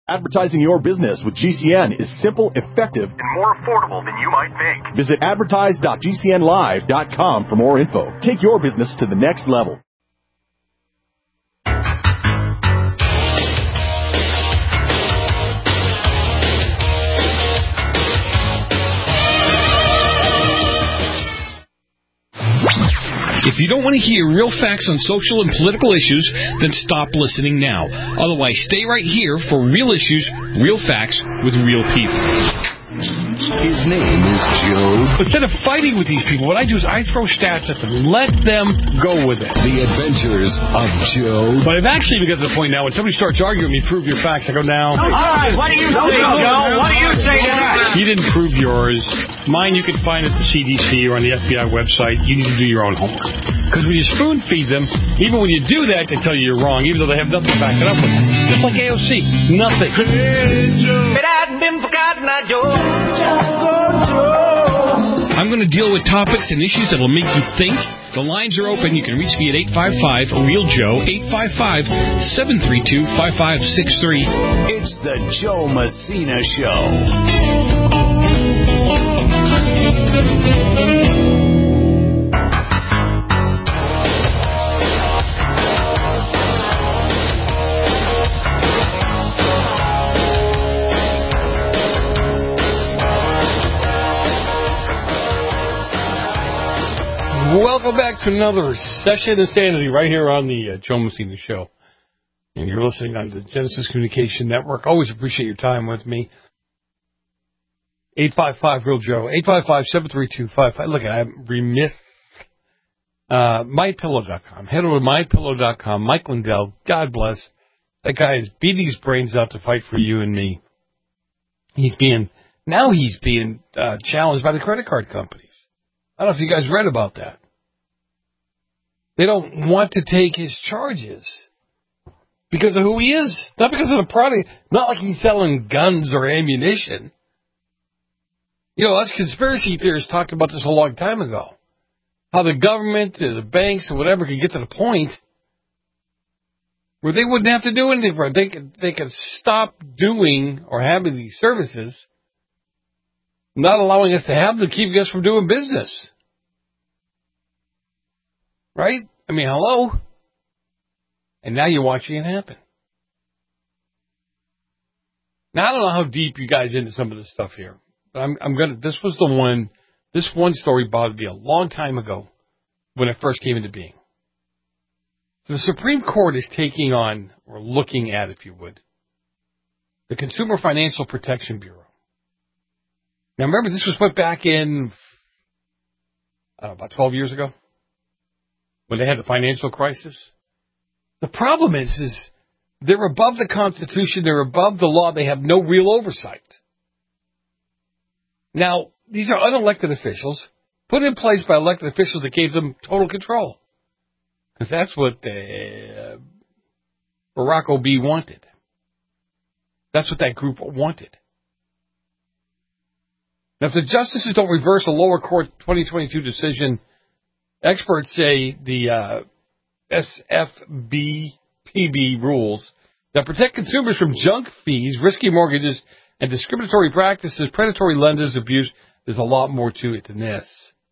Advertising your business with GCN is simple, effective, and more affordable than you might think. Visit advertise.gcnlive.com for more info. Take your business to the next level. If you don't want to hear real facts on social and political issues, then stop listening now. Otherwise, stay right here for real issues, real facts, with real people. His name is Joe. Instead of fighting with these people, what I do is I throw stats at them. Let them go with it. The Adventures of Joe. But I've actually got to the point now when somebody starts arguing with me, prove your facts, I go, now. All right, what do you say, Joe? What do you say to that? You didn't prove yours. Mine you can find at the CDC or on the FBI website. You need to do your own homework. Because when you spoon feed them, even when you do that, they tell you you're wrong, even though they have nothing to back it up with. Just like AOC. Nothing. It hadn't been forgotten, Joe. I'm going to deal with topics and issues that will make you think. The lines are open. You can reach me at 855-REAL-JOE, 855-732-5563. It's the Joe Messina Show. Welcome back to another session of Insanity right here on the Joe Messina Show. And you're listening on the Genesis Communication Network. Always appreciate your time with me. 855-REAL-JOE, 855-732-55. Look, I'm remiss. MyPillow.com. Head over to MyPillow.com. Mike Lindell, God bless. That guy is beating his brains out to fight for you and me. He's being challenged by the credit card companies. I don't know if you guys read about that. They don't want to take his charges because of who he is, not because of the product. Not like he's selling guns or ammunition. You know, us conspiracy theorists talked about this a long time ago. How the government, the banks, or whatever could get to the point where they wouldn't have to do anything for it. They could stop doing or having these services, not allowing us to have them, keeping us from doing business. Right? I mean, hello? And now you're watching it happen. Now, I don't know how deep you guys into some of this stuff here. But this one story bothered me a long time ago when it first came into being. The Supreme Court is taking on, or looking at, if you would, the Consumer Financial Protection Bureau. Now, remember, this was put back in, about 12 years ago, when they had the financial crisis. The problem is they're above the Constitution, they're above the law, they have no real oversight. Now, these are unelected officials, put in place by elected officials that gave them total control. Because that's what Barack Obama wanted. That's what that group wanted. Now, if the justices don't reverse a lower court 2022 decision, experts say the SFBPB rules that protect consumers from junk fees, risky mortgages, and discriminatory practices, predatory lenders, abuse. There's a lot more to it than this.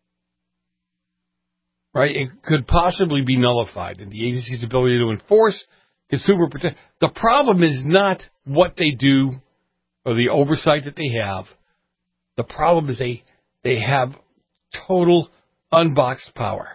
Right? It could possibly be nullified in the agency's ability to enforce consumer protection. The problem is not what they do or the oversight that they have. The problem is they have total unboxed power.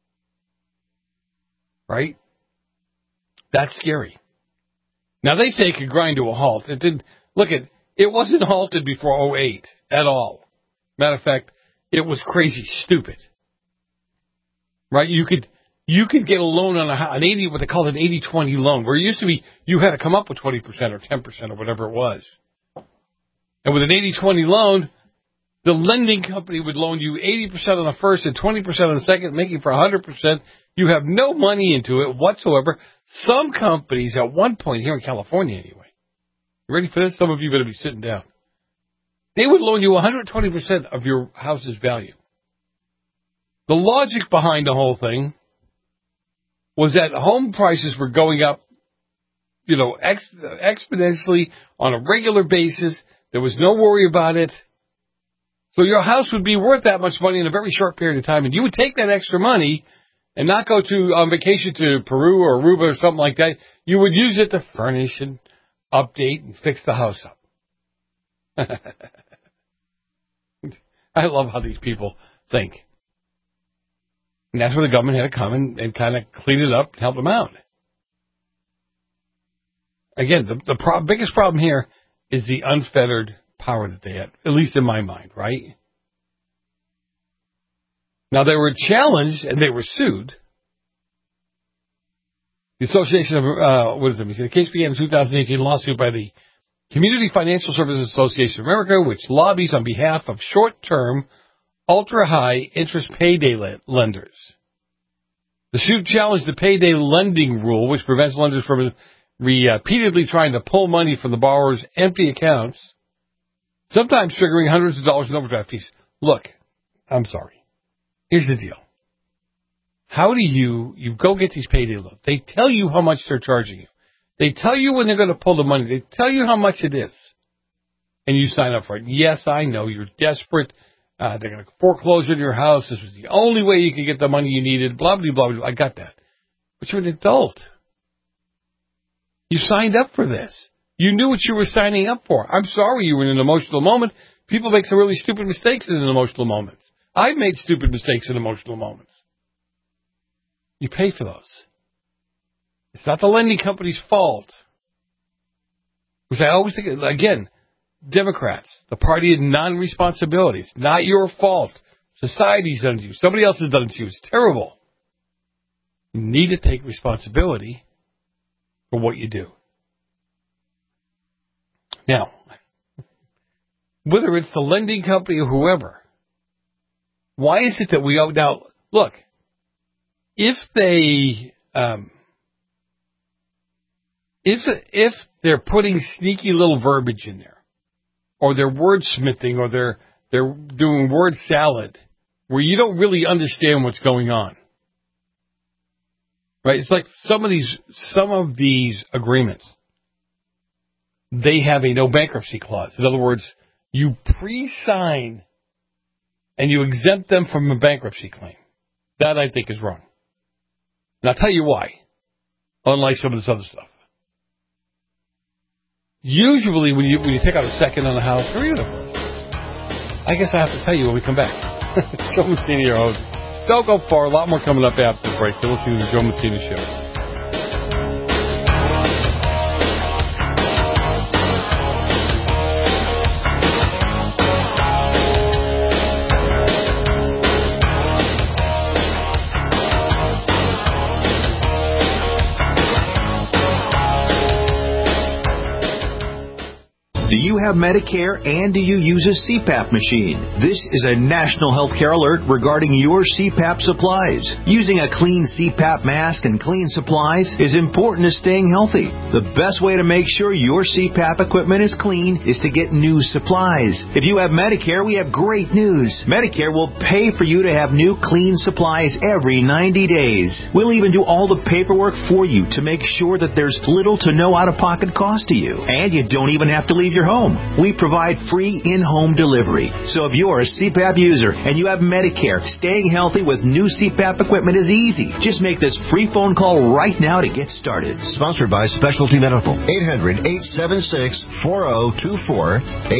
Right? That's scary. Now, they say it could grind to a halt. It didn't. Look, it wasn't halted before 2008 at all. Matter of fact, it was crazy stupid. Right? You could get a loan on an 80, what they call an 80-20 loan, where it used to be you had to come up with 20% or 10% or whatever it was. And with an 80-20 loan, the lending company would loan you 80% on the first and 20% on the second, making for 100%. You have no money into it whatsoever. Some companies, at one point here in California anyway, you ready for this? Some of you better be sitting down. They would loan you 120% of your house's value. The logic behind the whole thing was that home prices were going up exponentially on a regular basis. There was no worry about it. So your house would be worth that much money in a very short period of time, and you would take that extra money and not go on vacation to Peru or Aruba or something like that. You would use it to furnish and update and fix the house up. I love how these people think. And that's where the government had to come and kind of clean it up and help them out. Again, the biggest problem here is the unfettered power that they had, at least in my mind, right? Now, they were challenged and they were sued. The Association of, the case began in 2018 lawsuit by the Community Financial Services Association of America, which lobbies on behalf of short-term, ultra-high interest payday lenders. The suit challenged the payday lending rule, which prevents lenders from repeatedly trying to pull money from the borrower's empty accounts, sometimes triggering hundreds of dollars in overdraft fees. Look, I'm sorry. Here's the deal. How do you go get these payday loans? They tell you how much they're charging you. They tell you when they're going to pull the money. They tell you how much it is. And you sign up for it. Yes, I know, you're desperate. They're going to foreclose on your house. This was the only way you could get the money you needed. Blah, blah, blah, blah. I got that. But you're an adult. You signed up for this. You knew what you were signing up for. I'm sorry you were in an emotional moment. People make some really stupid mistakes in emotional moments. I've made stupid mistakes in emotional moments. You pay for those. It's not the lending company's fault. Because I always think, again, Democrats, the party of non-responsibility. It's not your fault. Society's done it to you. Somebody else has done it to you. It's terrible. You need to take responsibility for what you do. Now, whether it's the lending company or whoever, why is it that we owe now? Look, if they, if they're putting sneaky little verbiage in there, or they're wordsmithing, or they're doing word salad, where you don't really understand what's going on, right? It's like some of these agreements, they have a no bankruptcy clause. In other words, you pre-sign and you exempt them from a bankruptcy claim. That, I think, is wrong. And I'll tell you why, unlike some of this other stuff. Usually when you take out a second on a house, or even a first, I guess I have to tell you when we come back. Joe Messina, your host. Don't go far. A lot more coming up after the break. You're listening to the Joe Messina Show. Do you have Medicare and do you use a CPAP machine? This is a national healthcare alert regarding your CPAP supplies. Using a clean CPAP mask and clean supplies is important to staying healthy. The best way to make sure your CPAP equipment is clean is to get new supplies. If you have Medicare, we have great news. Medicare will pay for you to have new clean supplies every 90 days. We'll even do all the paperwork for you to make sure that there's little to no out-of-pocket cost to you. And you don't even have to leave your home. We provide free in-home delivery. So if you're a CPAP user and you have Medicare, staying healthy with new CPAP equipment is easy. Just make this free phone call right now to get started. Sponsored by Specialty Medical. 800-876-4024.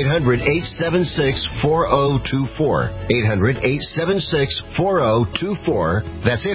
800-876-4024. 800-876-4024. That's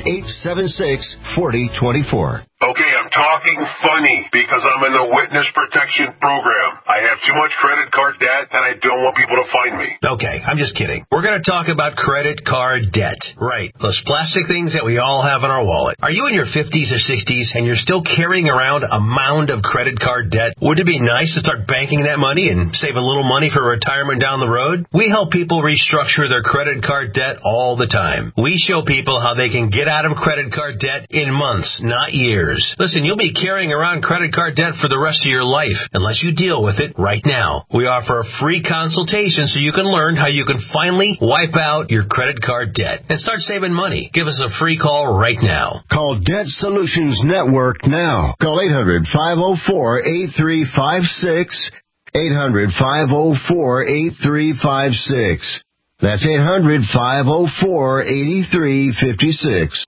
800-876-4024. Okay, I'm talking funny because I'm in the witness protection program. I have too much credit card debt and I don't want people to find me. Okay, I'm just kidding. We're going to talk about credit card debt. Right, those plastic things that we all have in our wallet. Are you in your 50s or 60s and you're still carrying around a mound of credit card debt? Would it be nice to start banking that money and save a little money for retirement down the road? We help people restructure their credit card debt all the time. We show people how they can get out of credit card debt in months, not years. years. Listen, you'll be carrying around credit card debt for the rest of your life unless you deal with it right now. We offer a free consultation so you can learn how you can finally wipe out your credit card debt and start saving money. Give us a free call right now. Call Debt Solutions Network now. Call 800-504-8356. 800-504-8356. That's 800-504-8356.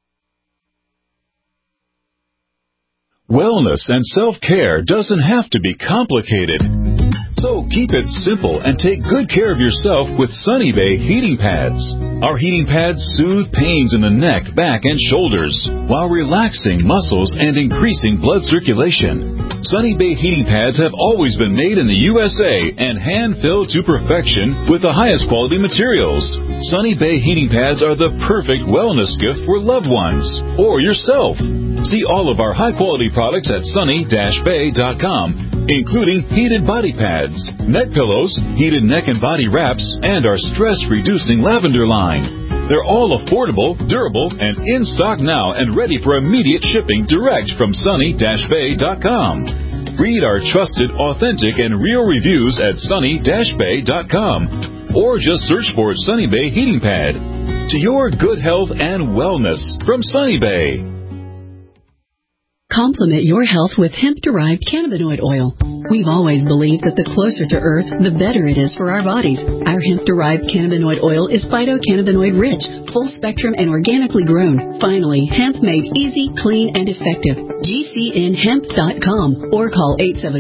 Wellness and self-care doesn't have to be complicated. So keep it simple and take good care of yourself with Sunny Bay heating pads. Our heating pads soothe pains in the neck, back, and shoulders while relaxing muscles and increasing blood circulation. Sunny Bay heating pads have always been made in the USA and hand-filled to perfection with the highest quality materials. Sunny Bay heating pads are the perfect wellness gift for loved ones or yourself. See all of our high-quality products at sunny-bay.com, including heated body pads, neck pillows, heated neck and body wraps, and our stress-reducing lavender line. They're all affordable, durable, and in stock now and ready for immediate shipping direct from sunny-bay.com. Read our trusted, authentic, and real reviews at sunny-bay.com or just search for Sunny Bay Heating Pad. To your good health and wellness from Sunny Bay. Complement your health with hemp-derived cannabinoid oil. We've always believed that the closer to Earth, the better it is for our bodies. Our hemp-derived cannabinoid oil is phytocannabinoid-rich, full-spectrum, and organically grown. Finally, hemp made easy, clean, and effective. GCNhemp.com or call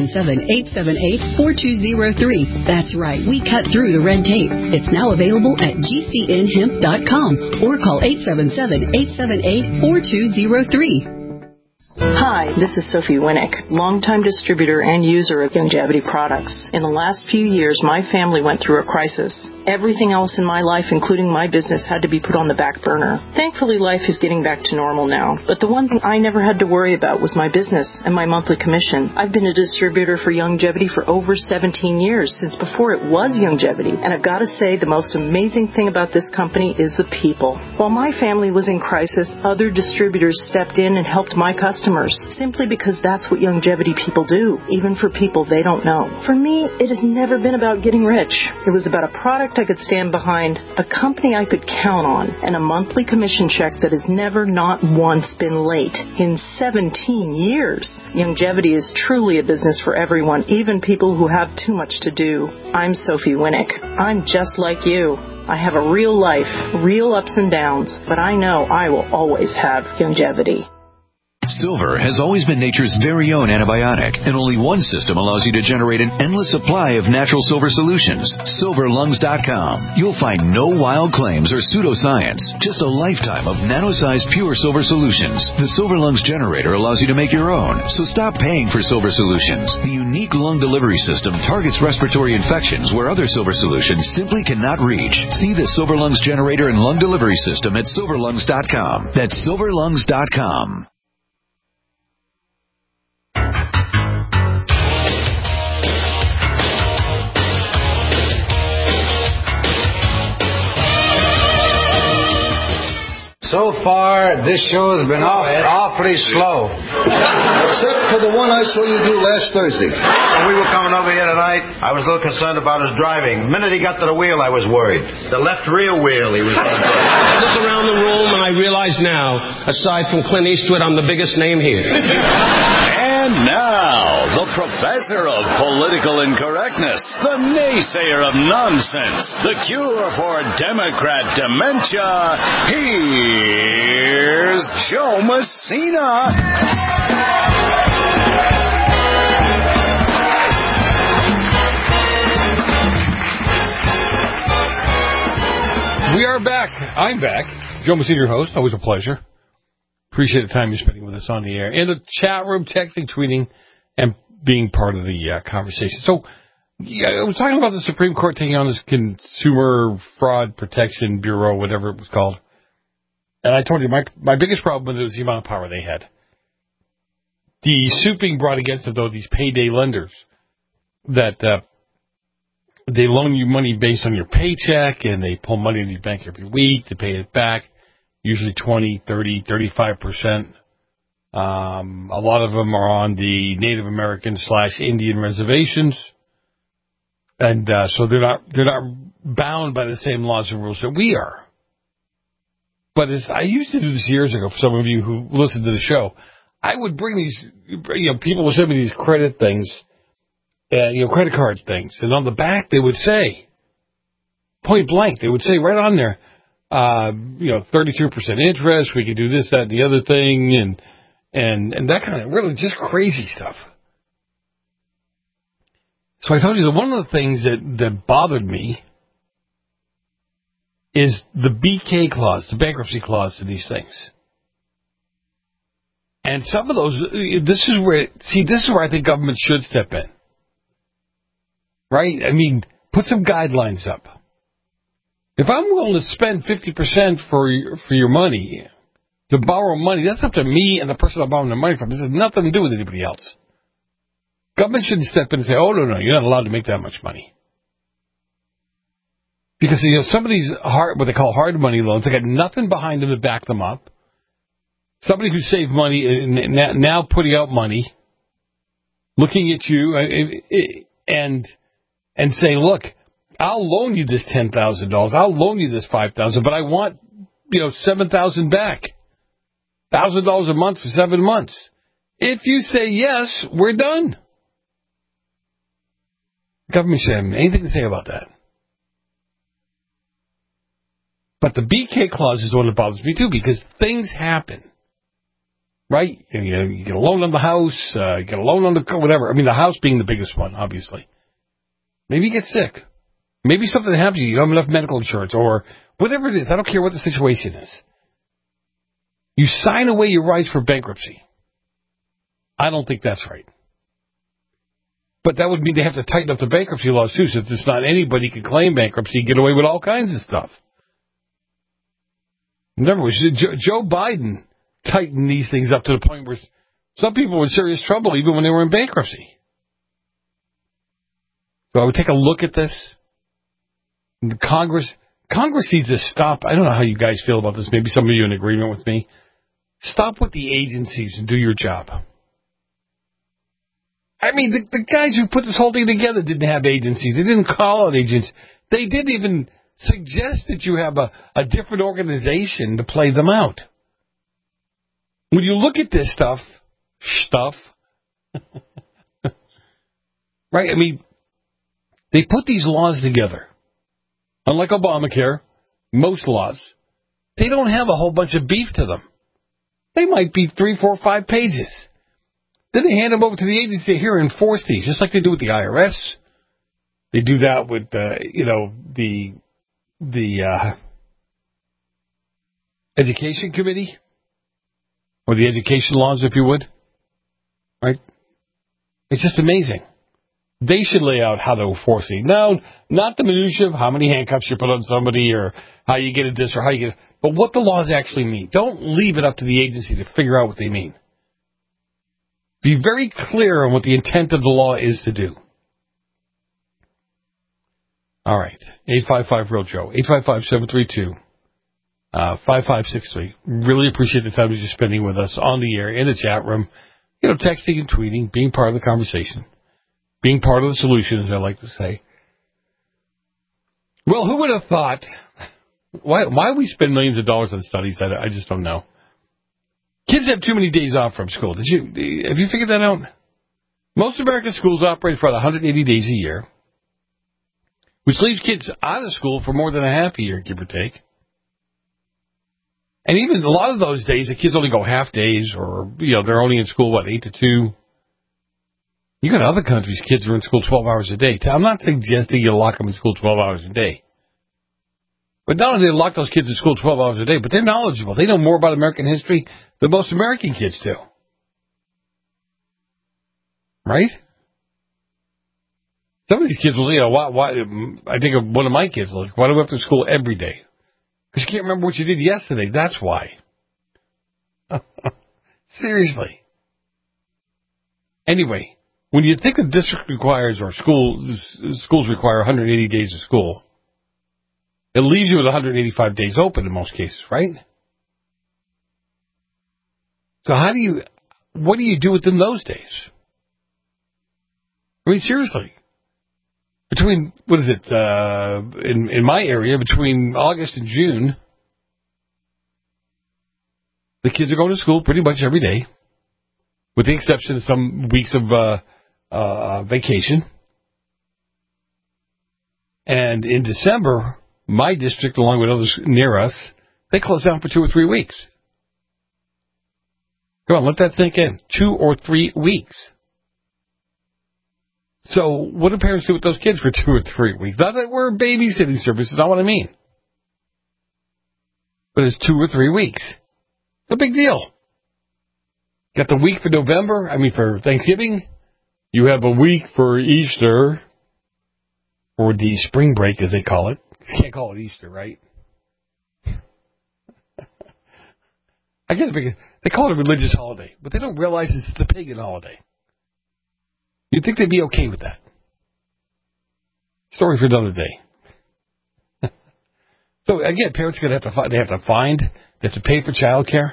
877-878-4203. That's right, we cut through the red tape. It's now available at GCNhemp.com or call 877-878-4203. Hi, this is Sophie Winnick, longtime distributor and user of Youngevity products. In the last few years, my family went through a crisis. Everything else in my life, including my business, had to be put on the back burner. Thankfully, life is getting back to normal now. But the one thing I never had to worry about was my business and my monthly commission. I've been a distributor for Youngevity for over 17 years, since before it was Youngevity. And I've got to say, the most amazing thing about this company is the people. While my family was in crisis, other distributors stepped in and helped my customers, simply because that's what Youngevity people do, even for people they don't know. For me, it has never been about getting rich. It was about a product I could stand behind, a company I could count on, and a monthly commission check that has never, not once, been late in 17 years. Youngevity is truly a business for everyone, even people who have too much to do. I'm Sophie Winnick. I'm just like you. I have a real life, real ups and downs, but I know I will always have Youngevity. Silver has always been nature's very own antibiotic, and only one system allows you to generate an endless supply of natural silver solutions. SilverLungs.com. You'll find no wild claims or pseudoscience, just a lifetime of nano-sized pure silver solutions. The Silver Lungs generator allows you to make your own, so stop paying for silver solutions. The unique lung delivery system targets respiratory infections where other silver solutions simply cannot reach. See the Silver Lungs generator and lung delivery system at SilverLungs.com. That's SilverLungs.com. So far, this show has been awfully slow. Except for the one I saw you do last Thursday. When we were coming over here tonight, I was a little concerned about his driving. The minute he got to the wheel, I was worried. The left rear wheel, he was on. I look around the room and I realize now, aside from Clint Eastwood, I'm the biggest name here. And now, the professor of political incorrectness, the naysayer of nonsense, the cure for Democrat dementia, here's Joe Messina. We are back. I'm back. Joe Messina, your host. Always a pleasure. Appreciate the time you're spending with us on the air. In the chat room, texting, tweeting, and being part of the conversation. So, I was talking about the Supreme Court taking on this Consumer Fraud Protection Bureau, whatever it was called. And I told you, my biggest problem was the amount of power they had. The suit being brought against them, though, these payday lenders, that they loan you money based on your paycheck, and they pull money in your bank every week to pay it back. Usually 20, 30, 35% A lot of them are on the Native American / Indian reservations, and so they're not bound by the same laws and rules that we are. But I used to do this years ago. For some of you who listen to the show, I would bring these. People would send me these credit things, credit card things, and on the back they would say, point blank, they would say right on there, 32% interest. We could do this, that, and the other thing, and that kind of really just crazy stuff. So I told you that one of the things that bothered me is the BK clause, the bankruptcy clause to these things. And some of those, this is where I think government should step in. Right? I mean, put some guidelines up. If I'm willing to spend 50% for your money, to borrow money, that's up to me and the person I'm borrowing the money from. This has nothing to do with anybody else. Government shouldn't step in and say, oh, no, you're not allowed to make that much money. Because, some of these what they call hard money loans, they got nothing behind them to back them up. Somebody who saved money and now putting out money, looking at you and saying, look, I'll loan you this $10,000. I'll loan you this $5,000, but I want, $7,000 back. $1,000 a month for 7 months. If you say yes, we're done. Government shouldn't have anything to say about that. But the BK clause is the one that bothers me too, because things happen. Right? You get a loan on the house, you get a loan on the whatever. I mean, the house being the biggest one, obviously. Maybe you get sick. Maybe something happens to you. You don't have enough medical insurance or whatever it is. I don't care what the situation is. You sign away your rights for bankruptcy. I don't think that's right. But that would mean they have to tighten up the bankruptcy laws too, so it's not anybody can claim bankruptcy and get away with all kinds of stuff. Remember, Joe Biden tightened these things up to the point where some people were in serious trouble even when they were in bankruptcy. So I would take a look at this. Congress needs to stop. I don't know how you guys feel about this. Maybe some of you are in agreement with me. Stop with the agencies and do your job. I mean, the guys who put this whole thing together didn't have agencies. They didn't call out agents. They didn't even suggest that you have a different organization to play them out. When you look at this stuff, right? I mean, they put these laws together. Unlike Obamacare, most laws, they don't have a whole bunch of beef to them. They might be 3, 4, 5 pages. Then they hand them over to the agency here and enforce these, just like they do with the IRS. They do that with, the education committee, or the education laws, if you would. Right? It's just amazing. They should lay out how to enforce it. No, not the minutiae of how many handcuffs you put on somebody or how you get a this or how you get it, but what the laws actually mean. Don't leave it up to the agency to figure out what they mean. Be very clear on what the intent of the law is to do. All right. 855-REAL-JOE. 855-732-5563. Really appreciate the time that you're spending with us on the air, in the chat room, texting and tweeting, being part of the conversation. Being part of the solution, as I like to say. Well, who would have thought? Why we spend millions of dollars on studies? I just don't know. Kids have too many days off from school. Have you figured that out? Most American schools operate for about 180 days a year, which leaves kids out of school for more than a half a year, give or take. And even a lot of those days, the kids only go half days, or they're only in school 8 to 2. You got other countries, kids are in school 12 hours a day. I'm not suggesting you lock them in school 12 hours a day. But not only do they lock those kids in school 12 hours a day, but they're knowledgeable. They know more about American history than most American kids do. Right? Some of these kids will say, why? I think of one of my kids, like, why do we have to school every day? Because you can't remember what you did yesterday. That's why. Seriously. Anyway. When you think the district requires, or schools require 180 days of school, it leaves you with 185 days open in most cases, right? So how do what do you do within those days? I mean, seriously. Between, what is it, in my area, between August and June, the kids are going to school pretty much every day, with the exception of some weeks of vacation. And in December, my district, along with others near us, they close down for 2 or 3 weeks. Come on, let that sink in. 2 or 3 weeks. So what do parents do with those kids for 2 or 3 weeks? Not that we're babysitting services, not what I mean. But it's 2 or 3 weeks. It's a big deal. Got the week for November, for Thanksgiving. You have a week for Easter, or the spring break, as they call it. You can't call it Easter, right? I get it. They call it a religious holiday, but they don't realize it's a pagan holiday. You'd think they'd be okay with that. Story for another day. So again, parents are going to have to pay for childcare.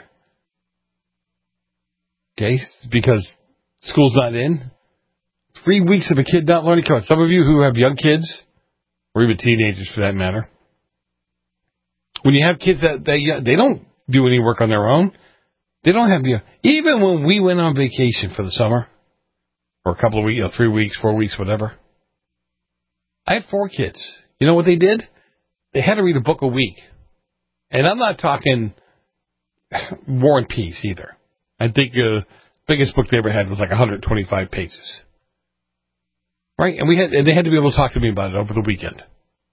Okay, because school's not in. 3 weeks of a kid not learning. Come on, some of you who have young kids, or even teenagers for that matter, when you have kids that they don't do any work on their own, they don't have even when we went on vacation for the summer, or a couple of weeks, 3 weeks, 4 weeks, whatever. I had 4 kids. You know what they did? They had to read a book a week. And I'm not talking War and Peace either. I think the biggest book they ever had was like 125 pages. Right? And they had to be able to talk to me about it over the weekend.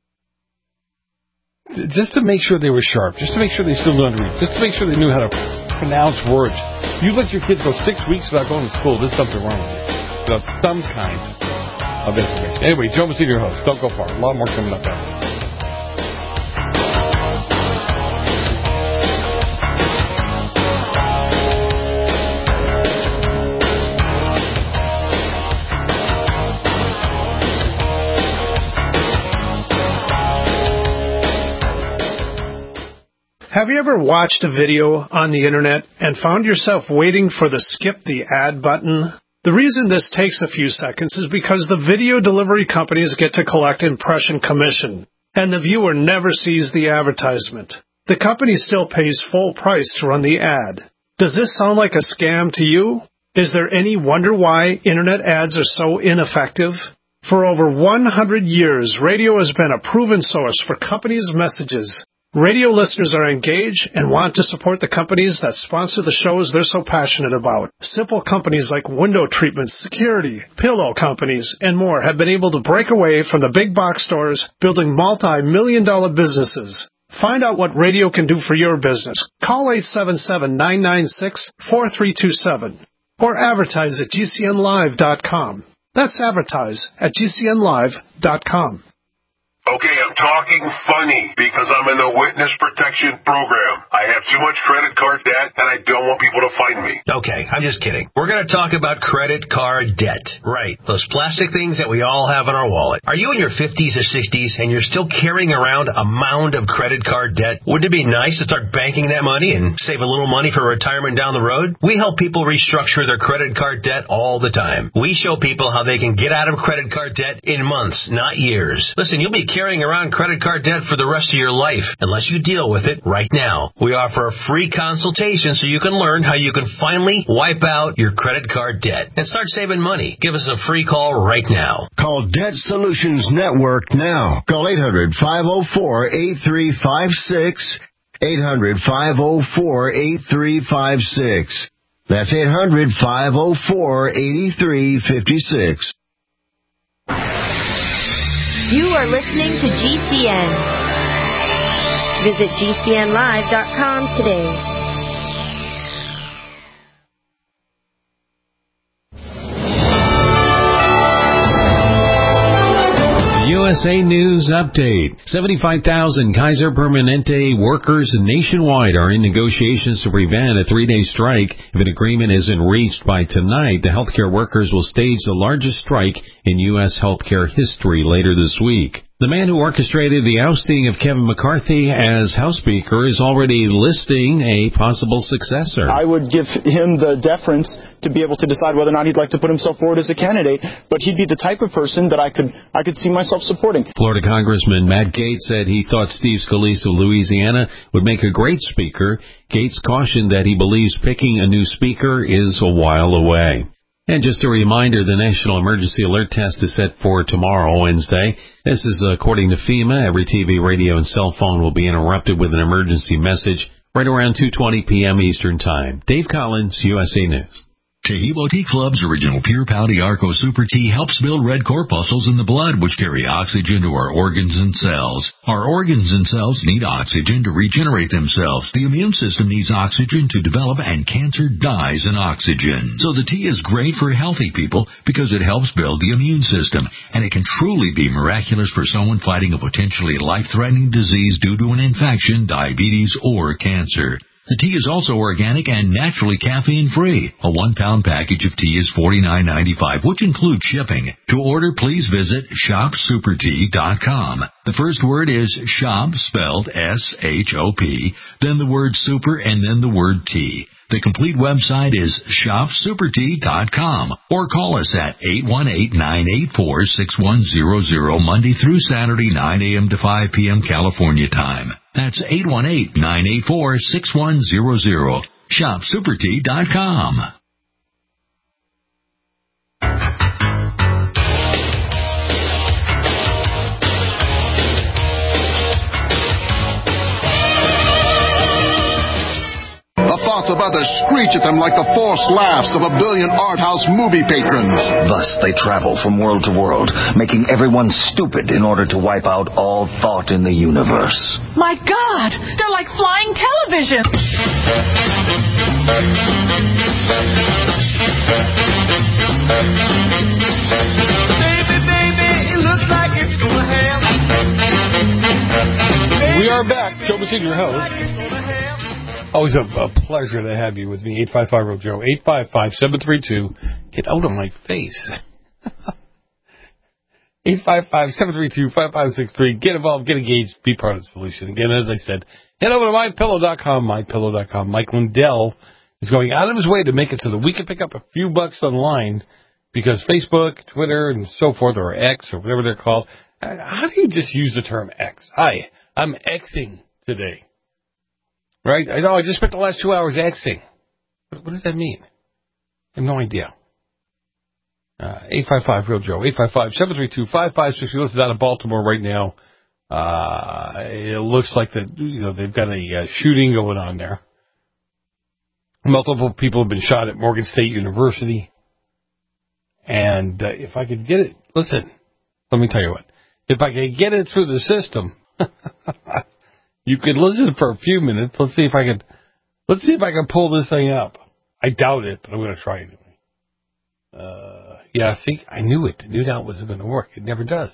Just to make sure they were sharp. Just to make sure they still knew how to read. Just to make sure they knew how to pronounce words. You let your kids go 6 weeks without going to school, there's something wrong with you. Of some kind of information. Anyway, Joe Messina, your host. Don't go far. A lot more coming up after. Have you ever watched a video on the internet and found yourself waiting for the skip the ad button? The reason this takes a few seconds is because the video delivery companies get to collect impression commission, and the viewer never sees the advertisement. The company still pays full price to run the ad. Does this sound like a scam to you? Is there any wonder why internet ads are so ineffective? For over 100 years, radio has been a proven source for companies' messages. Radio listeners are engaged and want to support the companies that sponsor the shows they're so passionate about. Simple companies like window treatments, security, pillow companies, and more have been able to break away from the big box stores, building multi-million-dollar businesses. Find out what radio can do for your business. Call 877-996-4327 or advertise at GCNlive.com. That's advertise at GCNlive.com. Okay, I'm talking funny because I'm in the witness protection program. I have too much credit card debt, and I don't want people to find me. Okay, I'm just kidding. We're going to talk about credit card debt. Right, those plastic things that we all have in our wallet. Are you in your 50s or 60s and you're still carrying around a mound of credit card debt? Wouldn't it be nice to start banking that money and save a little money for retirement down the road? We help people restructure their credit card debt all the time. We show people how they can get out of credit card debt in months, not years. Listen, you'll be carrying around credit card debt for the rest of your life unless you deal with it right now. We offer a free consultation so you can learn how you can finally wipe out your credit card debt and start saving money. Give us a free call right now. Call Debt Solutions Network now. Call 800-504-8356. 800-504-8356. That's 800-504-8356. You are listening to GCN. Visit GCNlive.com today. USA News Update. 75,000 Kaiser Permanente workers nationwide are in negotiations to prevent a 3-day strike. If an agreement isn't reached by tonight, the healthcare workers will stage the largest strike in U.S. healthcare history later this week. The man who orchestrated the ousting of Kevin McCarthy as House Speaker is already listing a possible successor. I would give him the deference to be able to decide whether or not he'd like to put himself forward as a candidate, but he'd be the type of person that I could see myself supporting. Florida Congressman Matt Gaetz said he thought Steve Scalise of Louisiana would make a great speaker. Gaetz cautioned that he believes picking a new speaker is a while away. And just a reminder, the National Emergency Alert Test is set for tomorrow, Wednesday. This is according to FEMA. Every TV, radio, and cell phone will be interrupted with an emergency message right around 2:20 p.m. Eastern Time. Dave Collins, USA News. Taheebo Tea Club's original Pure Pouty Arco Super Tea helps build red corpuscles in the blood, which carry oxygen to our organs and cells. Our organs and cells need oxygen to regenerate themselves. The immune system needs oxygen to develop, and cancer dies in oxygen. So the tea is great for healthy people because it helps build the immune system, and it can truly be miraculous for someone fighting a potentially life-threatening disease due to an infection, diabetes, or cancer. The tea is also organic and naturally caffeine-free. A 1-pound package of tea is $49.95, which includes shipping. To order, please visit shopsupertea.com. The first word is shop, spelled S-H-O-P, then the word super, and then the word tea. The complete website is shopsupertea.com, or call us at 818-984-6100 Monday through Saturday, 9 a.m. to 5 p.m. California time. That's 818-984-6100. shopsupertea.com. Thoughts of others screech at them like the forced laughs of a billion art house movie patrons. Thus they travel from world to world, making everyone stupid in order to wipe out all thought in the universe. My God, they're like flying television. Baby, it looks like it's gonna happen. We are back. Joe Messina, your host. Always a pleasure to have you with me. 855-REAL-JOE, 855-732. Get out of my face. 855-732-5563. Get involved, get engaged, be part of the solution. Again, as I said, head over to MyPillow.com, MyPillow.com. Mike Lindell is going out of his way to make it so that we can pick up a few bucks online because Facebook, Twitter, and so forth, or X, or whatever they're called. How do you just use the term X? I'm Xing today. Right? I know, I just spent the last 2 hours Xing. What does that mean? I have no idea. 855-REAL-JOE, 855-732-5563. Listen, out of Baltimore right now. It looks like that they've got a shooting going on there. Multiple people have been shot at Morgan State University. And if I could get it, listen, let me tell you what. If I could get it through the system, you could listen for a few minutes. Let's see if I can pull this thing up. I doubt it, but I'm going to try anyway. Yeah, see, I knew it. I knew that wasn't going to work. It never does.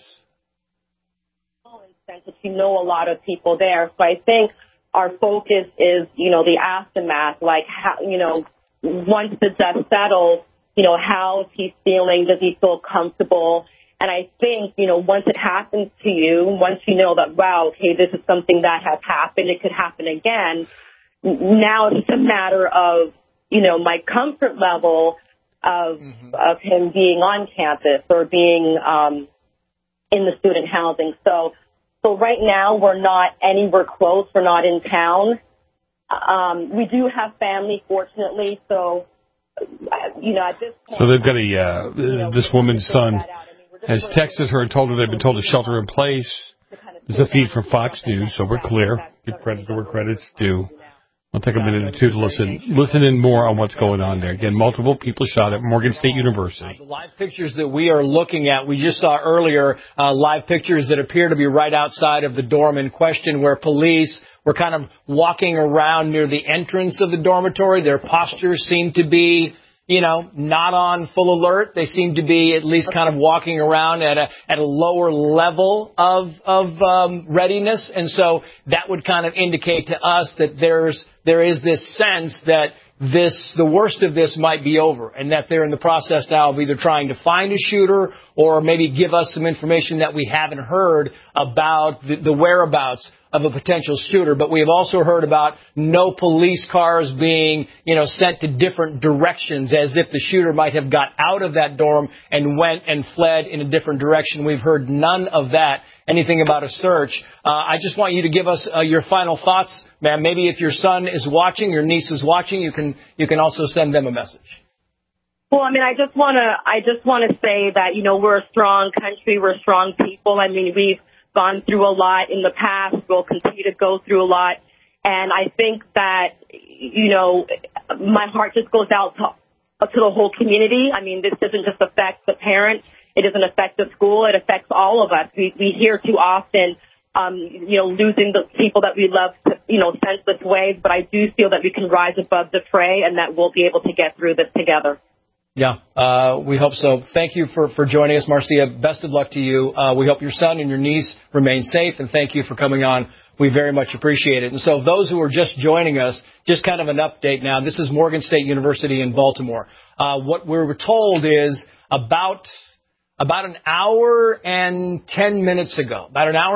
That you know a lot of people there. So I think our focus is, the aftermath, like how, once the dust settles, how is he feeling? Does he feel comfortable? And I think, once it happens to you, once you know that, wow, okay, this is something that has happened, it could happen again. Now it's a matter of, my comfort level of him being on campus or being in the student housing. So right now we're not anywhere close. We're not in town. We do have family, fortunately. So, at this point. So they've got this woman's son has texted her and told her they've been told to shelter in place. This is a feed from Fox News, so we're clear. Give credit where credit's due. I'll take a minute or two to listen in more on what's going on there. Again, multiple people shot at Morgan State University. The live pictures that we are looking at, we just saw earlier live pictures that appear to be right outside of the dorm in question where police were kind of walking around near the entrance of the dormitory. Their postures seem to be, not on full alert. They seem to be at least kind of walking around at a lower level of readiness. And so that would kind of indicate to us that there's there is this sense that the worst of this might be over, and that they're in the process now of either trying to find a shooter or maybe give us some information that we haven't heard about the whereabouts of a potential shooter. But we have also heard about no police cars being, sent to different directions, as if the shooter might have got out of that dorm and went and fled in a different direction. We've heard none of that, anything about a search. I just want you to give us your final thoughts, ma'am. Maybe if your son is watching, your niece is watching, you can also send them a message. Well, I mean, I just want to say that, we're a strong country. We're strong people. I mean, we've gone through a lot in the past. We'll continue to go through a lot. And I think that, my heart just goes out to the whole community. I mean, this doesn't just affect the parent. It doesn't affect the school. It affects all of us. We hear too often, losing the people that we love to, senseless ways. But I do feel that we can rise above the fray and that we'll be able to get through this together. Yeah, we hope so. Thank you for joining us, Marcia. Best of luck to you. We hope your son and your niece remain safe, and thank you for coming on. We very much appreciate it. And so those who are just joining us, just kind of an update now. This is Morgan State University in Baltimore. What we were told is about an hour and 10 minutes ago,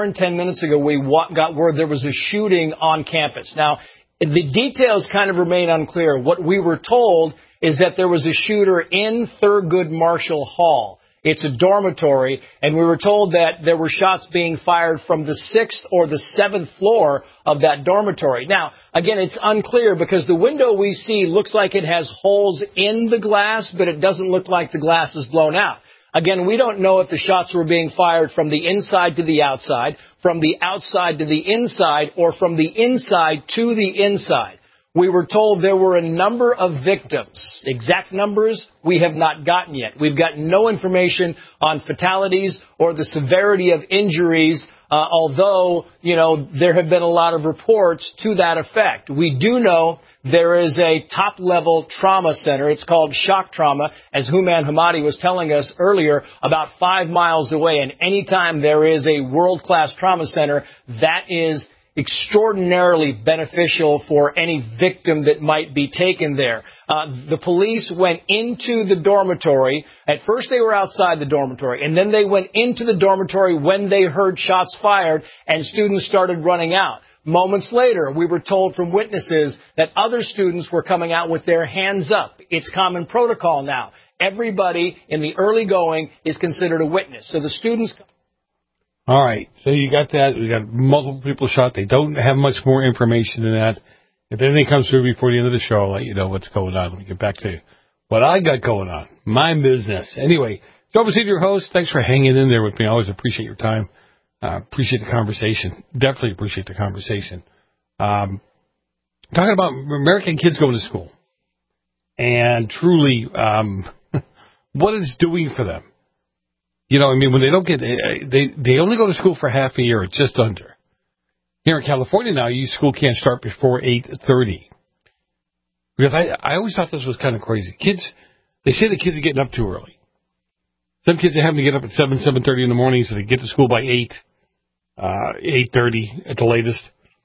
we got word there was a shooting on campus. Now, the details kind of remain unclear. What we were told is that there was a shooter in Thurgood Marshall Hall. It's a dormitory, and we were told that there were shots being fired from the 6th or the 7th floor of that dormitory. Now, again, it's unclear because the window we see looks like it has holes in the glass, but it doesn't look like the glass is blown out. Again, we don't know if the shots were being fired from the inside to the outside, from the outside to the inside, or from the inside to the inside. We were told there were a number of victims. Exact numbers we have not gotten yet. We've got no information on fatalities or the severity of injuries, although, there have been a lot of reports to that effect. We do know there is a top-level trauma center. It's called Shock Trauma, as Houman Hamadi was telling us earlier, about 5 miles away. And anytime there is a world-class trauma center, that is extraordinarily beneficial for any victim that might be taken there. The police went into the dormitory. At first they were outside the dormitory, and then they went into the dormitory when they heard shots fired and students started running out. Moments later, we were told from witnesses that other students were coming out with their hands up. It's common protocol now. Everybody in the early going is considered a witness. So the students... All right, so you got that. We got multiple people shot. They don't have much more information than that. If anything comes through before the end of the show, I'll let you know what's going on. Let me get back to what I got going on. My business. Anyway, Joe Bacino, your host. Thanks for hanging in there with me. I always appreciate your time. Appreciate the conversation. Definitely appreciate the conversation. Talking about American kids going to school. And truly, what it's doing for them. When they don't get, they only go to school for half a year, just under. Here in California now, school can't start before 8:30. Because I always thought this was kind of crazy. They say the kids are getting up too early. Some kids are having to get up at 7:30 in the morning, so they get to school by 8:30 at the latest.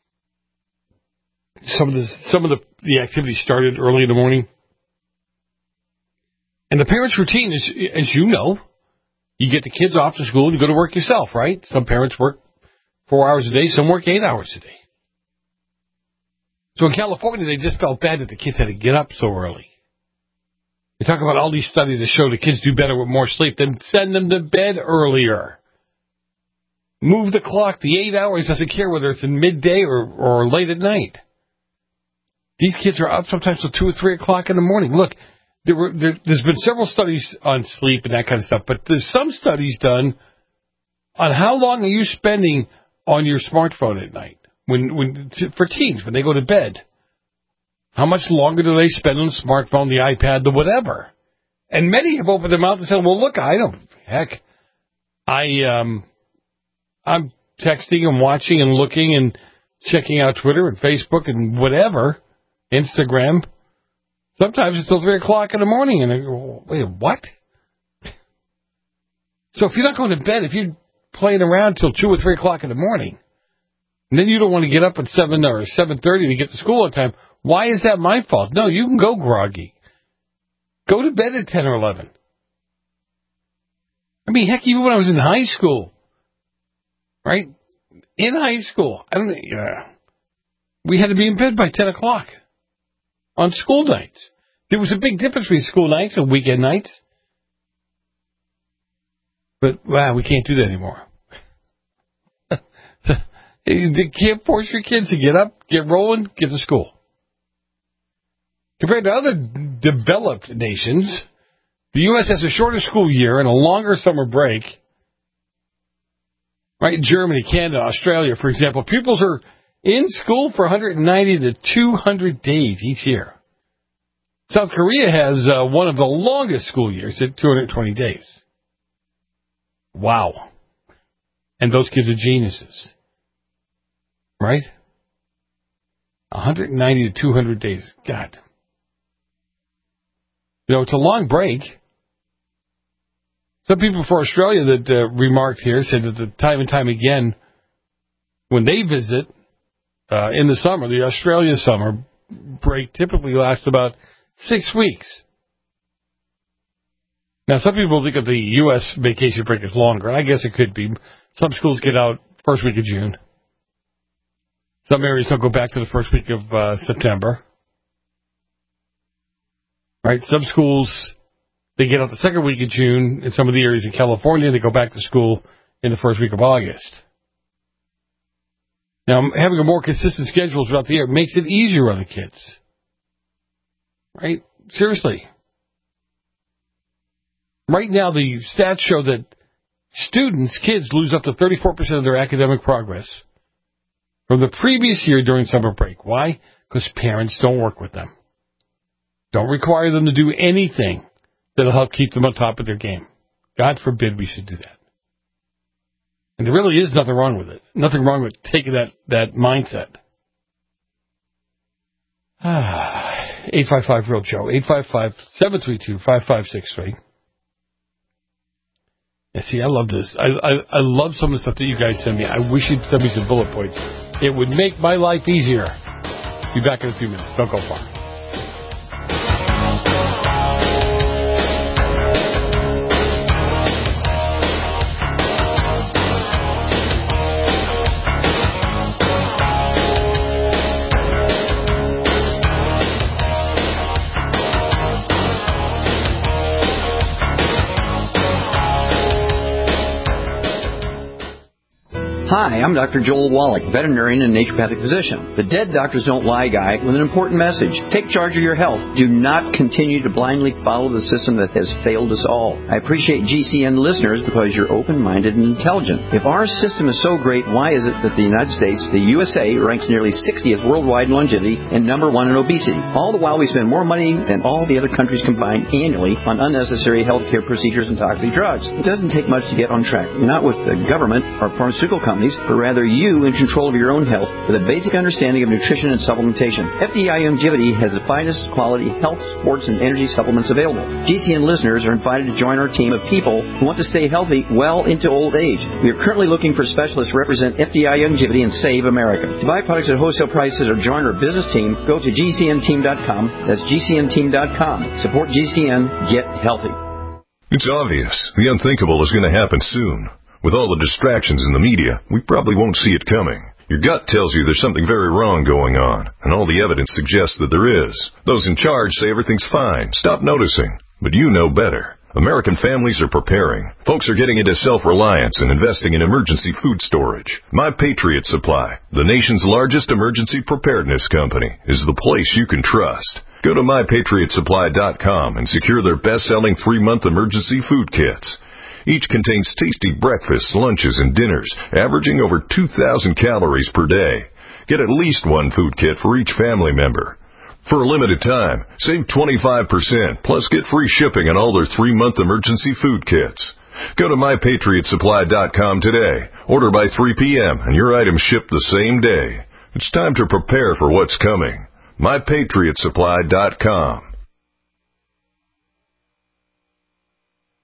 Some of the activities started early in the morning. And the parents' routine is, as you know, you get the kids off to school and you go to work yourself, right? Some parents work 4 hours a day, some work 8 hours a day. So in California, they just felt bad that the kids had to get up so early. They talk about all these studies that show the kids do better with more sleep. Then send them to bed earlier. Move the clock. The 8 hours doesn't care whether it's in midday or late at night. These kids are up sometimes till 2 or 3 o'clock in the morning. Look, there's been several studies on sleep and that kind of stuff, but there's some studies done on how long are you spending on your smartphone at night for teens when they go to bed. How much longer do they spend on the smartphone, the iPad, the whatever? And many have opened their mouth and said, well, look, I'm texting and watching and looking and checking out Twitter and Facebook and whatever, Instagram. Sometimes it's till 3 o'clock in the morning, and I go, wait, what? So if you're not going to bed, if you're playing around till 2 or 3 o'clock in the morning, and then you don't want to get up at 7 or 7:30 to get to school on time, Why is that my fault? No, you can go groggy. Go to bed at 10 or 11. I mean, heck, even when I was in high school, right? In high school, we had to be in bed by 10 o'clock on school nights. There was a big difference between school nights and weekend nights. But, wow, we can't do that anymore. You can't force your kids to get up, get rolling, get to school. Compared to other developed nations, the U.S. has a shorter school year and a longer summer break. Right? Germany, Canada, Australia, for example, pupils are in school for 190 to 200 days each year. South Korea has one of the longest school years at 220 days. Wow. And those kids are geniuses. Right? 190 to 200 days. God. You know, it's a long break. Some people from Australia that remarked here said that time and time again, when they visit in the summer, the Australia summer break typically lasts about 6 weeks. Now, some people think that the U.S. vacation break is longer, and I guess it could be. Some schools get out first week of June. Some areas don't go back to the first week of September. Right? Some schools, they get out the second week of June. In some of the areas in California, they go back to school in the first week of August. Now, having a more consistent schedule throughout the year makes it easier on the kids. Right? Seriously. Right now, the stats show that kids lose up to 34% of their academic progress from the previous year during summer break. Why? Because parents don't work with them. Don't require them to do anything that'll help keep them on top of their game. God forbid we should do that. And there really is nothing wrong with it. Nothing wrong with taking that mindset. 855-REAL-JOE, 855-732-5563. Yeah, see, I love this. I love some of the stuff that you guys send me. I wish you'd send me some bullet points. It would make my life easier. Be back in a few minutes. Don't go far. Hi, I'm Dr. Joel Wallach, veterinarian and naturopathic physician. The Dead Doctors Don't Lie guy with an important message. Take charge of your health. Do not continue to blindly follow the system that has failed us all. I appreciate GCN listeners because you're open-minded and intelligent. If our system is so great, why is it that the United States, the USA, ranks nearly 60th worldwide in longevity and number 1 in obesity? All the while we spend more money than all the other countries combined annually on unnecessary healthcare procedures and toxic drugs. It doesn't take much to get on track. Not with the government or pharmaceutical companies, but rather you in control of your own health with a basic understanding of nutrition and supplementation. FDI Longevity has the finest quality health, sports, and energy supplements available. GCN listeners are invited to join our team of people who want to stay healthy well into old age. We are currently looking for specialists to represent FDI Longevity and Save America. To buy products at wholesale prices or join our business team, go to GCNteam.com. That's GCNteam.com. Support GCN. Get healthy. It's obvious. The unthinkable is going to happen soon. With all the distractions in the media, we probably won't see it coming. Your gut tells you there's something very wrong going on, and all the evidence suggests that there is. Those in charge say everything's fine. Stop noticing. But you know better. American families are preparing. Folks are getting into self-reliance and investing in emergency food storage. My Patriot Supply, the nation's largest emergency preparedness company, is the place you can trust. Go to MyPatriotSupply.com and secure their best-selling 3-month emergency food kits. Each contains tasty breakfasts, lunches, and dinners, averaging over 2,000 calories per day. Get at least one food kit for each family member. For a limited time, save 25%, plus get free shipping on all their 3-month emergency food kits. Go to MyPatriotSupply.com today. Order by 3 p.m. and your items ship the same day. It's time to prepare for what's coming. MyPatriotSupply.com.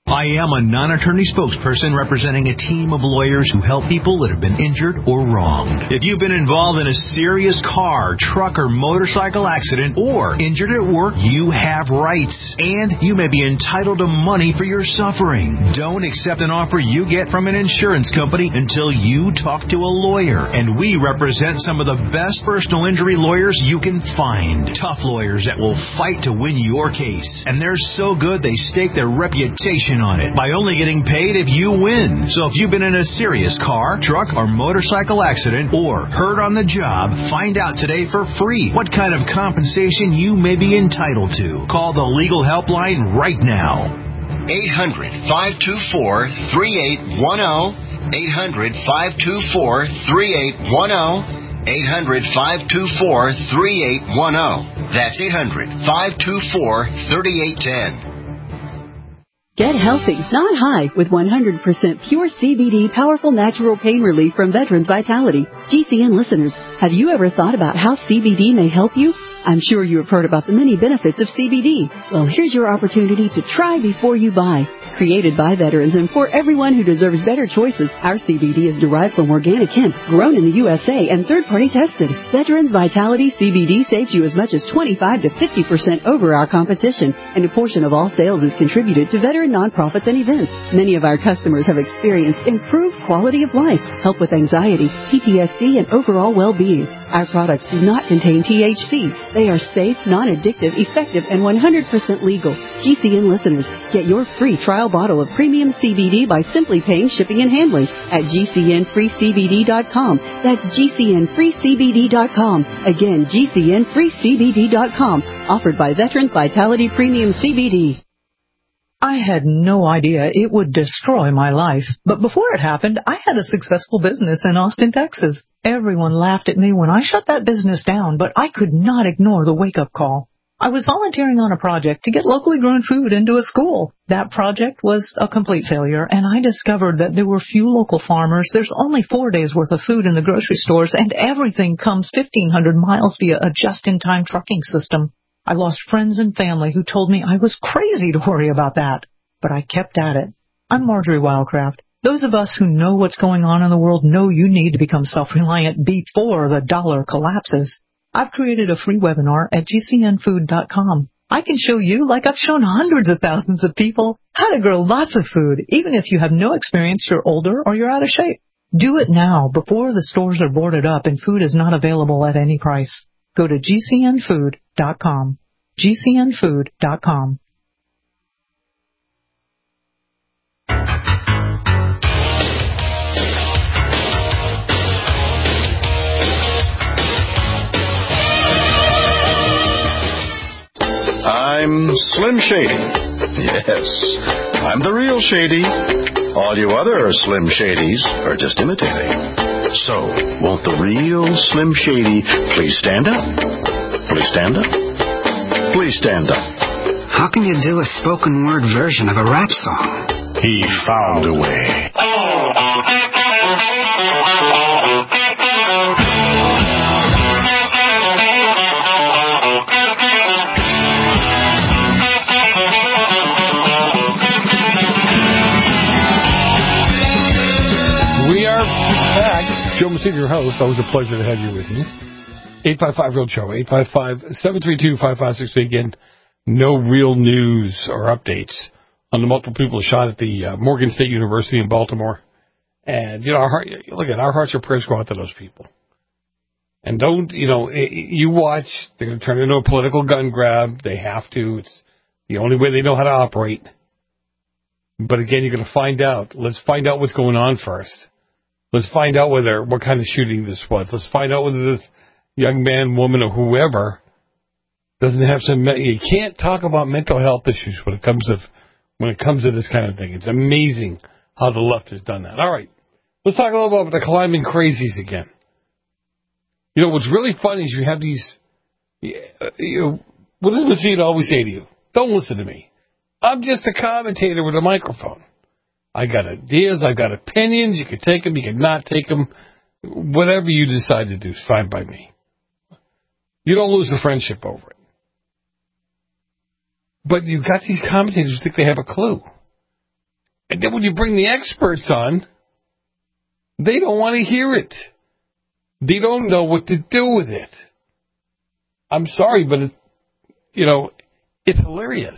I am a non-attorney spokesperson representing a team of lawyers who help people that have been injured or wronged. If you've been involved in a serious car, truck, or motorcycle accident or injured at work, you have rights, and you may be entitled to money for your suffering. Don't accept an offer you get from an insurance company until you talk to a lawyer, and we represent some of the best personal injury lawyers you can find. Tough lawyers that will fight to win your case, and they're so good they stake their reputation on it by only getting paid if you win. So if you've been in a serious car, truck, or motorcycle accident or hurt on the job, find out today for free what kind of compensation you may be entitled to. Call the legal helpline right now. 800-524-3810. 800-524-3810. 800-524-3810. That's 800-524-3810. Get healthy, not high, with 100% pure CBD powerful natural pain relief from Veterans Vitality. GCN listeners, have you ever thought about how CBD may help you? I'm sure you have heard about the many benefits of CBD. Well, here's your opportunity to try before you buy. Created by veterans and for everyone who deserves better choices, our CBD is derived from organic hemp, grown in the USA, and third-party tested. Veterans Vitality CBD saves you as much as 25 to 50% over our competition, and a portion of all sales is contributed to veteran nonprofits and events. Many of our customers have experienced improved quality of life, help with anxiety, PTSD, and overall well-being. Our products do not contain THC. They are safe, non-addictive, effective, and 100% legal. GCN listeners, get your free trial bottle of premium CBD by simply paying shipping and handling at GCNFreeCBD.com. That's GCNFreeCBD.com. Again, GCNFreeCBD.com. Offered by Veterans Vitality Premium CBD. I had no idea it would destroy my life. But before it happened, I had a successful business in Austin, Texas. Everyone laughed at me when I shut that business down, but I could not ignore the wake-up call. I was volunteering on a project to get locally grown food into a school. That project was a complete failure, and I discovered that there were few local farmers. There's only 4 days' worth of food in the grocery stores, and everything comes 1,500 miles via a just-in-time trucking system. I lost friends and family who told me I was crazy to worry about that, but I kept at it. I'm Marjorie Wildcraft. Those of us who know what's going on in the world know you need to become self-reliant before the dollar collapses. I've created a free webinar at GCNfood.com. I can show you, like I've shown hundreds of thousands of people, how to grow lots of food, even if you have no experience, you're older, or you're out of shape. Do it now before the stores are boarded up and food is not available at any price. Go to GCNfood.com. GCNfood.com. I'm Slim Shady. Yes, I'm the real Shady. All you other Slim Shadys are just imitating. So, won't the real Slim Shady please stand up? Please stand up? Please stand up. How can you do a spoken word version of a rap song? He found a way. Joe Messina, your host. Always a pleasure to have you with me. 855-REAL-SHOW, 855-732-5563. Again, no real news or updates on the multiple people shot at the Morgan State University in Baltimore. And, you know, our hearts and prayers go out to those people. And don't, you watch, they're going to turn into a political gun grab. They have to. It's the only way they know how to operate. But again, you're going to find out. Let's find out what's going on first. Let's find out what kind of shooting this was. Let's find out whether this young man, woman, or whoever doesn't have some. You can't talk about mental health issues when it comes to this kind of thing. It's amazing how the left has done that. All right, let's talk a little bit about the climbing crazies again. You know what's really funny is you have these. What does Messina always say to you? Don't listen to me. I'm just a commentator with a microphone. I got ideas, I've got opinions, you can take them, you can not take them. Whatever you decide to do is fine by me. You don't lose the friendship over it. But you've got these commentators who think they have a clue. And then when you bring the experts on, they don't want to hear it. They don't know what to do with it. I'm sorry, but it's hilarious.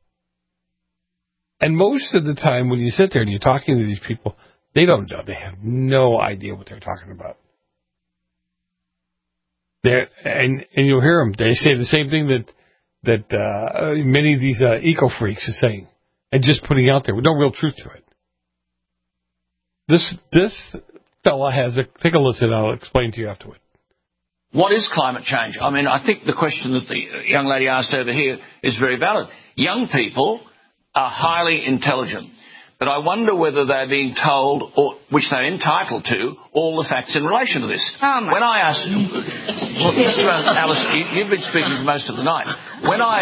And most of the time when you sit there and you're talking to these people, they don't know. They have no idea what they're talking about. And you'll hear them. They say the same thing that many of these eco freaks are saying, and just putting out there with no real truth to it. This fella has take a listen. I'll explain to you afterward. What is climate change? I mean, I think the question that the young lady asked over here is very valid. Young people are highly intelligent, but I wonder whether they're being told, or which they're entitled to, all the facts in relation to this. When I asked, well, just about, Alice, you've been speaking for most of the night. When I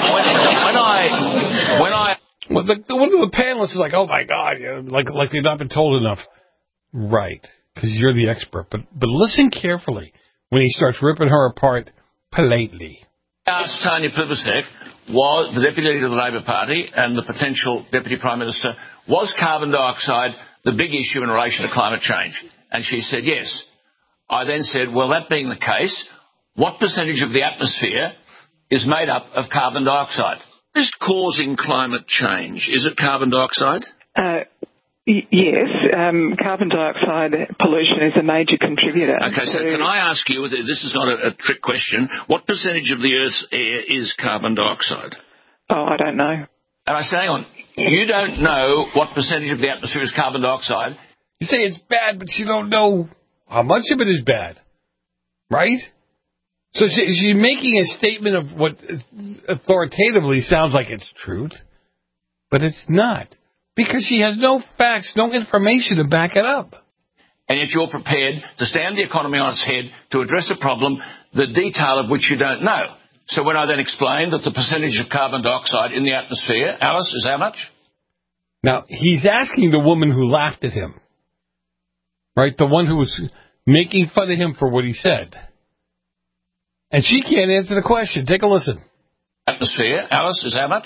well, one of the panelists is like, oh my God, like they've not been told enough. Right, because you're the expert. But listen carefully when he starts ripping her apart politely. Asked Tanya Plibersek, was the Deputy Leader of the Labor Party and the potential Deputy Prime Minister, was carbon dioxide the big issue in relation to climate change? And she said yes. I then said, well, that being the case, what percentage of the atmosphere is made up of carbon dioxide? What is causing climate change? Is it carbon dioxide? Yes, carbon dioxide pollution is a major contributor. Okay, so can I ask you, this is not a trick question, what percentage of the Earth's air is carbon dioxide? Oh, I don't know. And I say, hang on, you don't know what percentage of the atmosphere is carbon dioxide? You say it's bad, but you don't know how much of it is bad, right? So she's making a statement of what authoritatively sounds like it's truth, but it's not. Because she has no facts, no information to back it up. And yet you're prepared to stand the economy on its head to address a problem, the detail of which you don't know. So when I then explained that the percentage of carbon dioxide in the atmosphere, Alice, is how much? Now, he's asking the woman who laughed at him, right? The one who was making fun of him for what he said. And she can't answer the question. Take a listen. Atmosphere, Alice, is how much?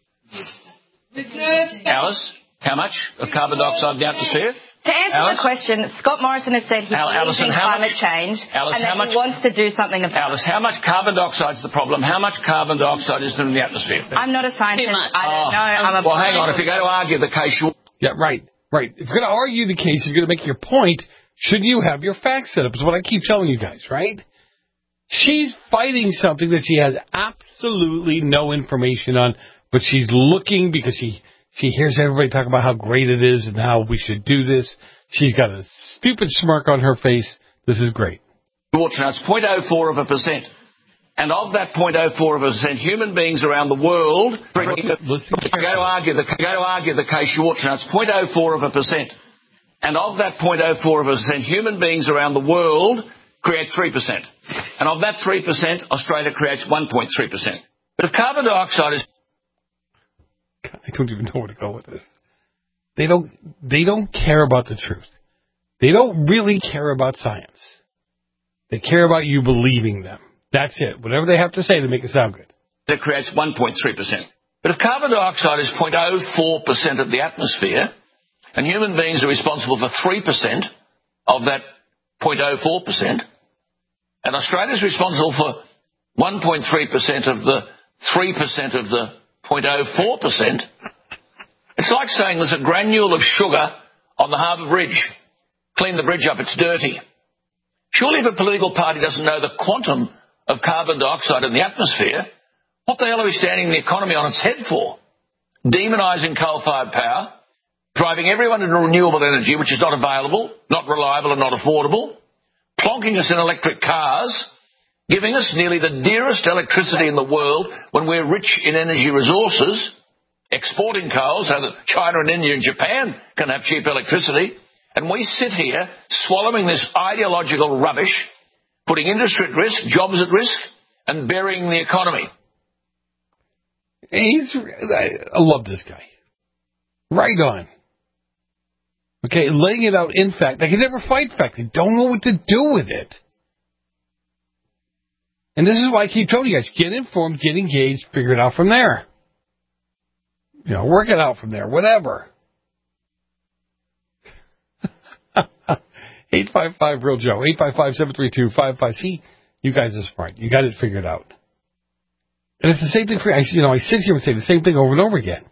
Alice, how much of carbon dioxide in the atmosphere? To answer the question, Scott Morrison has said he believes in climate change and that he wants to do something about it. Alice, how much carbon dioxide is the problem? How much carbon dioxide is there in the atmosphere? I'm not a scientist. I don't know. Well, hang on. If you're going to argue the case, yeah, right. If you're going to argue the case, you're going to make your point. Shouldn't you have your facts set up? Is what I keep telling you guys, right? She's fighting something that she has absolutely no information on, but she's looking because she hears everybody talk about how great it is and how we should do this. She's got a stupid smirk on her face. This is great. It's 0.04%. And of that 0.04%, human beings around the world... Listen, go to argue the case you ought to know. It's 0.04%. And of that 0.04%, human beings around the world create 3%. And of that 3%, Australia creates 1.3%. But if carbon dioxide is... I don't even know where to go with this. They don't care about the truth. They don't really care about science. They care about you believing them. That's it. Whatever they have to say to make it sound good. That creates 1.3%. But if carbon dioxide is 0.04% of the atmosphere, and human beings are responsible for 3% of that 0.04%, and Australia is responsible for 1.3% of the 3% of the 0.04%, it's like saying there's a granule of sugar on the Harbour Bridge. Clean the bridge up, it's dirty. Surely if a political party doesn't know the quantum of carbon dioxide in the atmosphere, what the hell are we standing the economy on its head for? Demonising coal-fired power, driving everyone into renewable energy, which is not available, not reliable and not affordable, plonking us in electric cars, giving us nearly the dearest electricity in the world when we're rich in energy resources, exporting coal so that China and India and Japan can have cheap electricity, and we sit here swallowing this ideological rubbish, putting industry at risk, jobs at risk, and burying the economy. I love this guy. Right on. Okay, laying it out in fact. They can never fight fact. They don't know what to do with it. And this is why I keep telling you guys, get informed, get engaged, figure it out from there. Work it out from there, whatever. 855-REAL-JOE. 855-732-55. See, you guys are smart. You got it figured out. And it's the same thing for I sit here and say the same thing over and over again.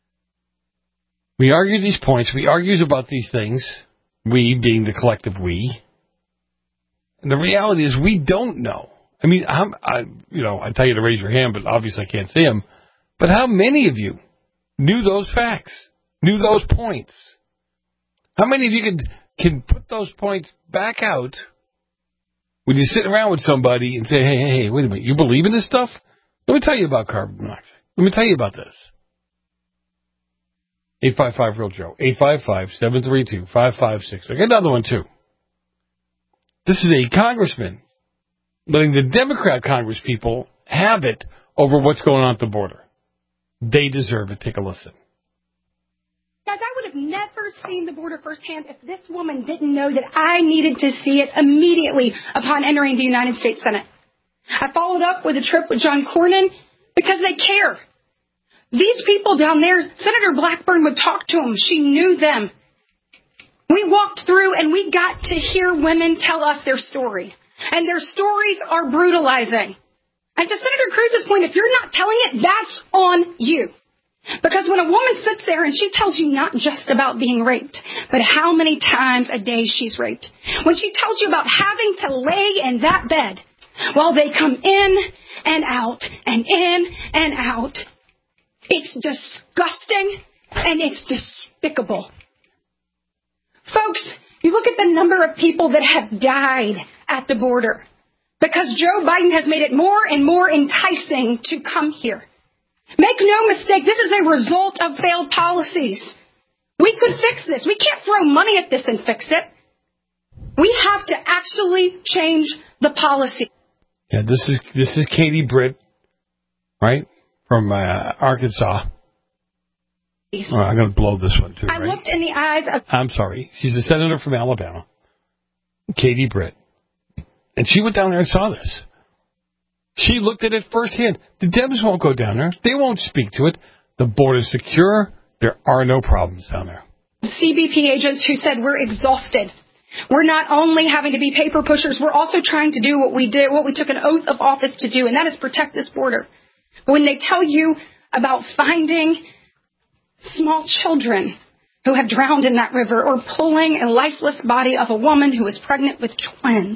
We argue these points. We argue about these things. We being the collective we. And the reality is we don't know. I mean, I tell you to raise your hand, but obviously I can't see them. But how many of you knew those facts, knew those points? How many of you can put those points back out when you sit around with somebody and say, hey, wait a minute, you believe in this stuff? Let me tell you about carbon monoxide. Let me tell you about this. 855-REAL-JOE. 855-732-5563. I got another one, too. This is a congressman letting the Democrat congresspeople have it over what's going on at the border. They deserve it. Take a listen. Guys, I would have never seen the border firsthand if this woman didn't know that I needed to see it immediately upon entering the United States Senate. I followed up with a trip with John Cornyn because they care. These people down there, Senator Blackburn would talk to them. She knew them. We walked through and we got to hear women tell us their story. And their stories are brutalizing. And to Senator Cruz's point, if you're not telling it, that's on you. Because when a woman sits there and she tells you not just about being raped, but how many times a day she's raped. When she tells you about having to lay in that bed while they come in and out and in and out. It's disgusting and it's despicable. Folks, you look at the number of people that have died at the border because Joe Biden has made it more and more enticing to come here. Make no mistake, this is a result of failed policies. We could fix this. We can't throw money at this and fix it. We have to actually change the policy. Yeah, this is Katie Britt, right, from Arkansas. Well, I'm going to blow this one, too, right? I looked in the eyes of... I'm sorry. She's a senator from Alabama, Katie Britt. And she went down there and saw this. She looked at it firsthand. The Dems won't go down there. They won't speak to it. The border's secure. There are no problems down there. CBP agents who said we're exhausted. We're not only having to be paper pushers, we're also trying to do what we did, what we took an oath of office to do, and that is protect this border. But when they tell you about finding small children who have drowned in that river or pulling a lifeless body of a woman who is pregnant with twins,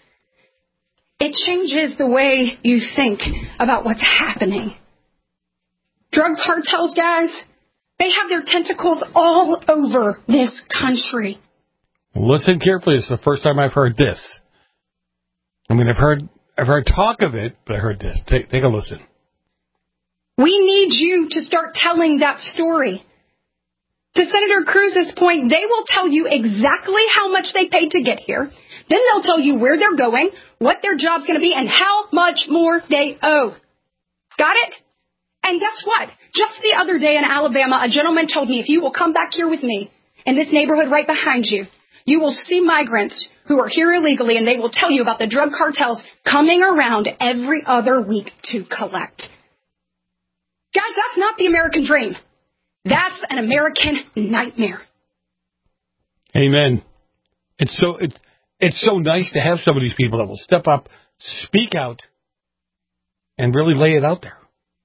it changes the way you think about what's happening. Drug cartels, guys, they have their tentacles all over this country. Listen carefully. It's the first time I've heard this. I mean, I've heard talk of it, but I heard this. Take a listen. We need you to start telling that story. To Senator Cruz's point, they will tell you exactly how much they paid to get here. Then they'll tell you where they're going, what their job's going to be, and how much more they owe. Got it? And guess what? Just the other day in Alabama, a gentleman told me, if you will come back here with me in this neighborhood right behind you, you will see migrants who are here illegally, and they will tell you about the drug cartels coming around every other week to collect. Guys, that's not the American dream. That's an American nightmare. Amen. It's so nice to have some of these people that will step up, speak out, and really lay it out there.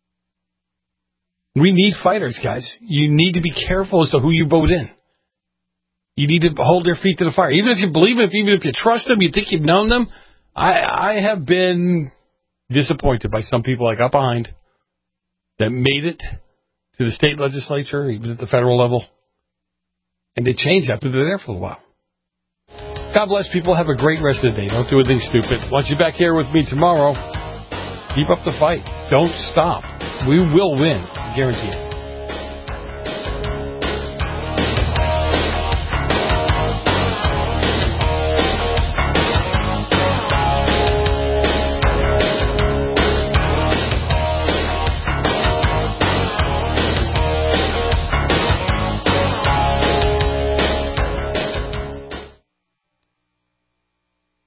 We need fighters, guys. You need to be careful as to who you vote in. You need to hold their feet to the fire. Even if you believe them, even if you trust them, you think you've known them. I have been disappointed by some people I got behind that made it to the state legislature, even at the federal level. And they changed after they're there for a while. God bless people. Have a great rest of the day. Don't do anything stupid. Want you back here with me tomorrow. Keep up the fight. Don't stop. We will win. I guarantee it.